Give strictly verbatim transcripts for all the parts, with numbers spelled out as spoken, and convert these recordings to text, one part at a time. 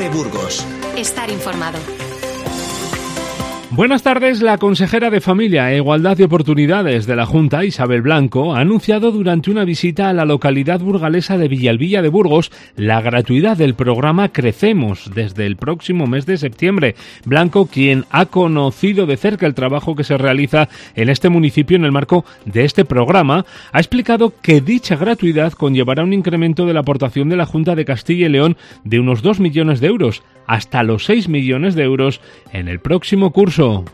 Cope Burgos. Estar informado. Buenas tardes. La consejera de Familia e Igualdad de Oportunidades de la Junta, Isabel Blanco, ha anunciado durante una visita a la localidad burgalesa de Villalbilla de Burgos la gratuidad del programa Crecemos desde el próximo mes de septiembre. Blanco, quien ha conocido de cerca el trabajo que se realiza en este municipio en el marco de este programa, ha explicado que dicha gratuidad conllevará un incremento de la aportación de la Junta de Castilla y León de unos dos millones de euros, hasta los seis millones de euros en el próximo curso.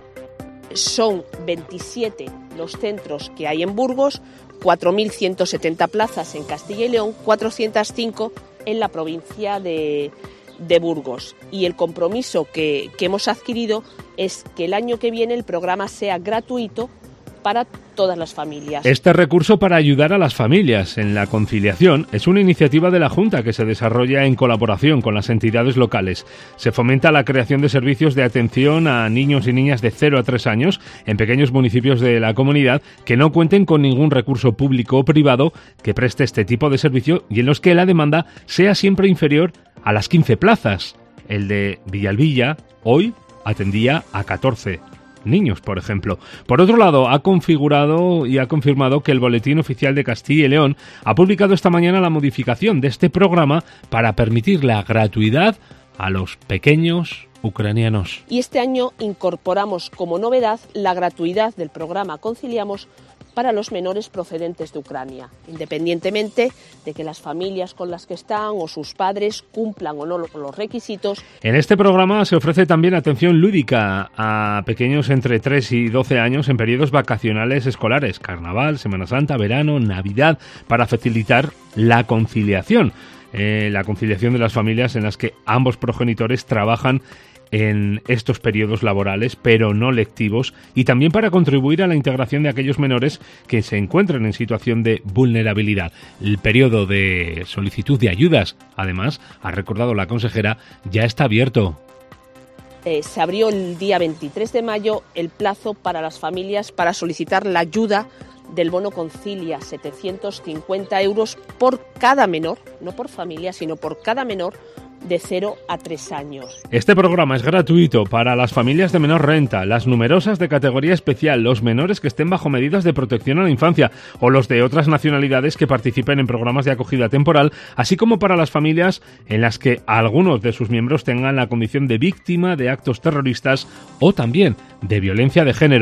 Son veintisiete los centros que hay en Burgos, cuatro mil ciento setenta plazas en Castilla y León, cuatrocientos cinco en la provincia de, de Burgos. Y el compromiso que, que hemos adquirido es que el año que viene el programa sea gratuito para todas las familias. Este recurso para ayudar a las familias en la conciliación es una iniciativa de la Junta que se desarrolla en colaboración con las entidades locales. Se fomenta la creación de servicios de atención a niños y niñas de cero a tres años en pequeños municipios de la comunidad que no cuenten con ningún recurso público o privado que preste este tipo de servicio y en los que la demanda sea siempre inferior a las quince plazas. El de Villalbilla hoy atendía a catorce niños, por ejemplo. Por otro lado, ha configurado y ha confirmado que el Boletín Oficial de Castilla y León ha publicado esta mañana la modificación de este programa para permitir la gratuidad a los pequeños ucranianos. Y este año incorporamos como novedad la gratuidad del programa Conciliamos para los menores procedentes de Ucrania, independientemente de que las familias con las que están o sus padres cumplan o no los requisitos. En este programa se ofrece también atención lúdica a pequeños entre tres y doce años en periodos vacacionales escolares, Carnaval, Semana Santa, verano, Navidad, para facilitar la conciliación. Eh, la conciliación de las familias en las que ambos progenitores trabajan en estos periodos laborales, pero no lectivos, y también para contribuir a la integración de aquellos menores que se encuentran en situación de vulnerabilidad. El periodo de solicitud de ayudas, además, ha recordado la consejera, ya está abierto. Eh, se abrió el día veintitrés de mayo el plazo para las familias para solicitar la ayuda del bono Concilia, setecientos cincuenta euros por cada menor, no por familia, sino por cada menor de cero a tres años. Este programa es gratuito para las familias de menor renta, las numerosas de categoría especial, los menores que estén bajo medidas de protección a la infancia o los de otras nacionalidades que participen en programas de acogida temporal, así como para las familias en las que algunos de sus miembros tengan la condición de víctima de actos terroristas o también de violencia de género.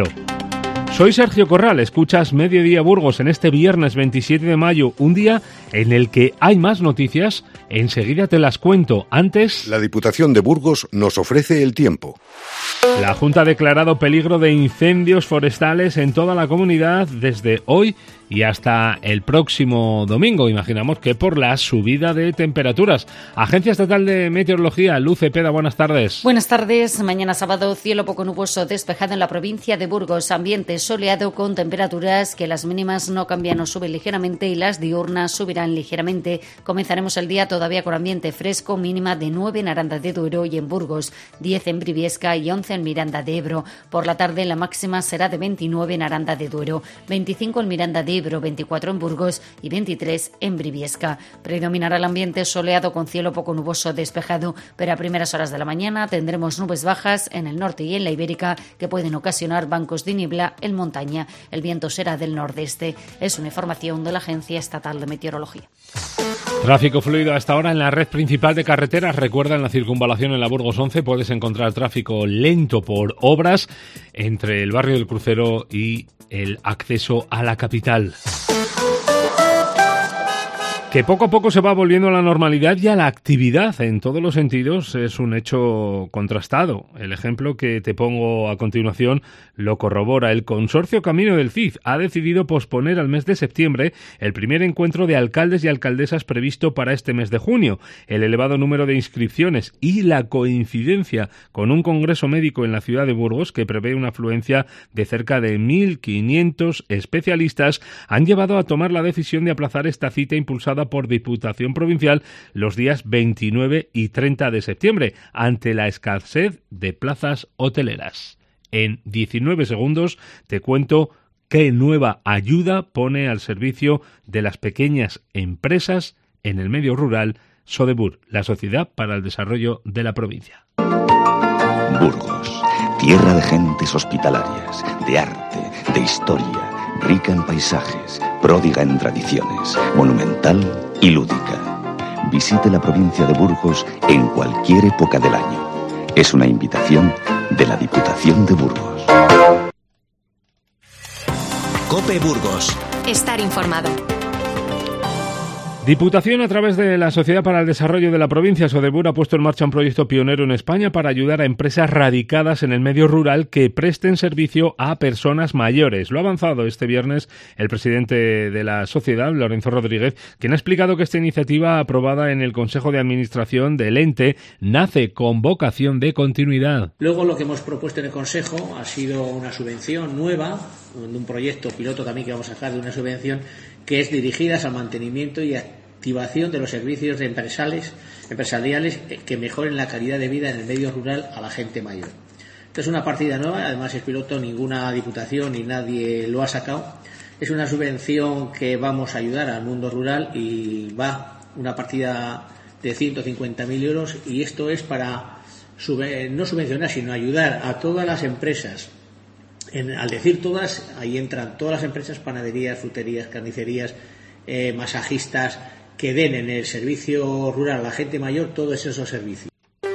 Soy Sergio Corral, escuchas Mediodía Burgos en este viernes veintisiete de mayo, un día en el que hay más noticias, enseguida te las cuento. Antes, la Diputación de Burgos nos ofrece el tiempo. La Junta ha declarado peligro de incendios forestales en toda la comunidad desde hoy y hasta el próximo domingo. Imaginamos que por la subida de temperaturas. Agencia Estatal de Meteorología, Luz Cepeda, buenas tardes. Buenas tardes. Mañana sábado, cielo poco nuboso despejado en la provincia de Burgos. Ambiente soleado con temperaturas que las mínimas no cambian o suben ligeramente y las diurnas subirán ligeramente. Comenzaremos el día todavía con ambiente fresco, mínima de nueve en Aranda de Duero y en Burgos, diez en Briviesca y once en Miranda de Ebro. Por la tarde la máxima será de veintinueve en Aranda de Duero, veinticinco en Miranda de Ebro, veinticuatro en Burgos y veintitrés en Briviesca. Predominará el ambiente soleado con cielo poco nuboso despejado, pero a primeras horas de la mañana tendremos nubes bajas en el norte y en la Ibérica que pueden ocasionar bancos de niebla en montaña. El viento será del nordeste. Es una información de la Agencia Estatal de Meteorología. Tráfico fluido hasta ahora en la red principal de carreteras. Recuerda, en la circunvalación en la Burgos once puedes encontrar tráfico lento por obras entre el barrio del Crucero y el acceso a la capital. Que poco a poco se va volviendo a la normalidad y a la actividad en todos los sentidos es un hecho contrastado. El ejemplo que te pongo a continuación lo corrobora. El Consorcio Camino del Cid ha decidido posponer al mes de septiembre el primer encuentro de alcaldes y alcaldesas previsto para este mes de junio. El elevado número de inscripciones y la coincidencia con un congreso médico en la ciudad de Burgos que prevé una afluencia de cerca de mil quinientos especialistas han llevado a tomar la decisión de aplazar esta cita impulsada por Diputación Provincial los días veintinueve y treinta de septiembre ante la escasez de plazas hoteleras. En diecinueve segundos te cuento qué nueva ayuda pone al servicio de las pequeñas empresas en el medio rural Sodebur, la Sociedad para el Desarrollo de la Provincia. Burgos, tierra de gentes hospitalarias, de arte, de historia, rica en paisajes, pródiga en tradiciones, monumental y lúdica. Visite la provincia de Burgos en cualquier época del año. Es una invitación de la Diputación de Burgos. COPE Burgos. Estar informado. Diputación, a través de la Sociedad para el Desarrollo de la Provincia, Sodebur, ha puesto en marcha un proyecto pionero en España para ayudar a empresas radicadas en el medio rural que presten servicio a personas mayores. Lo ha avanzado este viernes el presidente de la sociedad, Lorenzo Rodríguez, quien ha explicado que esta iniciativa aprobada en el Consejo de Administración del ente nace con vocación de continuidad. Luego lo que hemos propuesto en el Consejo ha sido una subvención nueva, un proyecto piloto también que vamos a sacar de una subvención que es dirigidas al mantenimiento y activación de los servicios empresariales, empresariales que mejoren la calidad de vida en el medio rural a la gente mayor. Esta es una partida nueva, además es piloto, ninguna diputación ni nadie lo ha sacado. Es una subvención que vamos a ayudar al mundo rural y va una partida de ciento cincuenta mil euros, y esto es para sub- no subvencionar, sino ayudar a todas las empresas. En, al decir todas, ahí entran todas las empresas, panaderías, fruterías, carnicerías, eh, masajistas, que den en el servicio rural a la gente mayor todos esos servicios.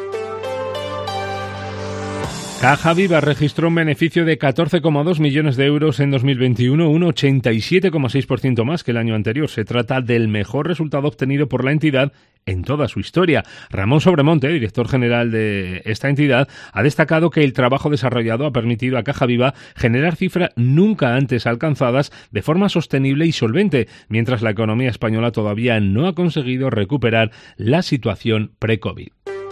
Caja Viva registró un beneficio de catorce coma dos millones de euros en dos mil veintiuno, un ochenta y siete coma seis por ciento más que el año anterior. Se trata del mejor resultado obtenido por la entidad en toda su historia. Ramón Sobremonte, director general de esta entidad, ha destacado que el trabajo desarrollado ha permitido a Caja Viva generar cifras nunca antes alcanzadas de forma sostenible y solvente, mientras la economía española todavía no ha conseguido recuperar la situación pre-COVID.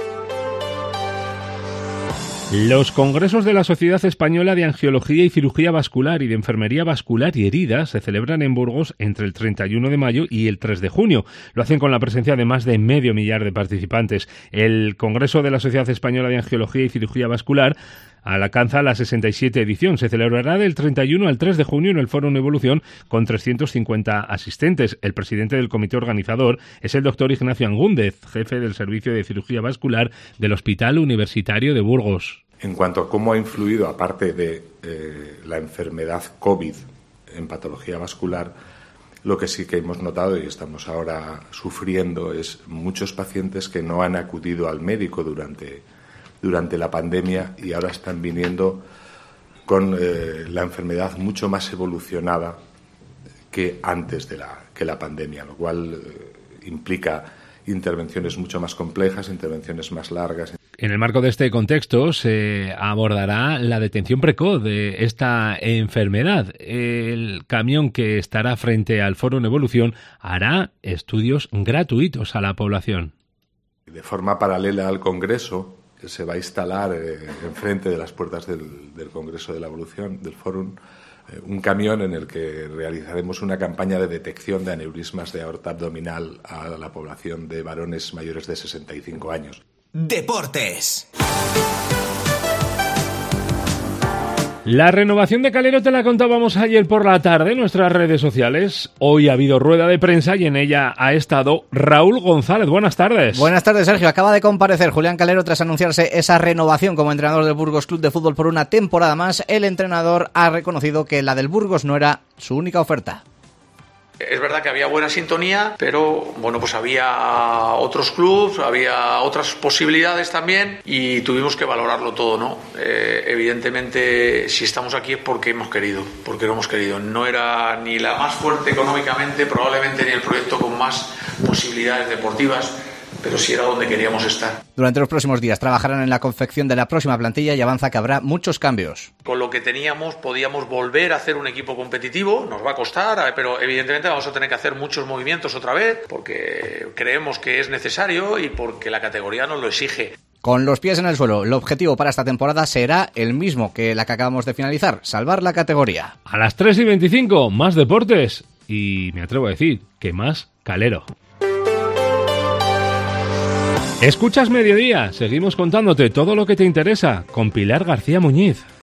Los congresos de la Sociedad Española de Angiología y Cirugía Vascular y de Enfermería Vascular y Heridas se celebran en Burgos entre el treinta y uno de mayo y el tres de junio. Lo hacen con la presencia de más de medio millar de participantes. El Congreso de la Sociedad Española de Angiología y Cirugía Vascular alcanza la sesenta y siete edición. Se celebrará del treinta y uno al tres de junio en el Foro Evolución con trescientos cincuenta asistentes. El presidente del comité organizador es el doctor Ignacio Angúndez, jefe del Servicio de Cirugía Vascular del Hospital Universitario de Burgos. En cuanto a cómo ha influido, aparte de eh, la enfermedad COVID en patología vascular, lo que sí que hemos notado y estamos ahora sufriendo es muchos pacientes que no han acudido al médico durante durante la pandemia y ahora están viniendo con eh, la enfermedad mucho más evolucionada que antes de la, que la pandemia, lo cual eh, implica intervenciones mucho más complejas, intervenciones más largas. En el marco de este contexto se abordará la detención precoz de esta enfermedad. El camión que estará frente al Foro en Evolución hará estudios gratuitos a la población. De forma paralela al Congreso, se va a instalar eh, enfrente de las puertas del, del Congreso de la Evolución, del Fórum, eh, un camión en el que realizaremos una campaña de detección de aneurismas de aorta abdominal a la población de varones mayores de sesenta y cinco años. Deportes. La renovación de Calero te la contábamos ayer por la tarde en nuestras redes sociales. Hoy ha habido rueda de prensa y en ella ha estado Raúl González. Buenas tardes. Buenas tardes, Sergio. Acaba de comparecer Julián Calero tras anunciarse esa renovación como entrenador del Burgos Club de Fútbol por una temporada más. El entrenador ha reconocido que la del Burgos no era su única oferta. Es verdad que había buena sintonía, pero bueno, pues había otros clubes, había otras posibilidades también y tuvimos que valorarlo todo, ¿no? Eh, evidentemente, si estamos aquí es porque hemos querido, porque lo hemos querido. No era ni la más fuerte económicamente, probablemente ni el proyecto con más posibilidades deportivas, pero sí era donde queríamos estar. Durante los próximos días trabajarán en la confección de la próxima plantilla y avanza que habrá muchos cambios. Con lo que teníamos podíamos volver a hacer un equipo competitivo, nos va a costar, pero evidentemente vamos a tener que hacer muchos movimientos otra vez porque creemos que es necesario y porque la categoría nos lo exige. Con los pies en el suelo, el objetivo para esta temporada será el mismo que la que acabamos de finalizar, salvar la categoría. A las tres y veinticinco, más deportes y me atrevo a decir que más Calero. Escuchas Mediodía, seguimos contándote todo lo que te interesa con Pilar García Muñiz.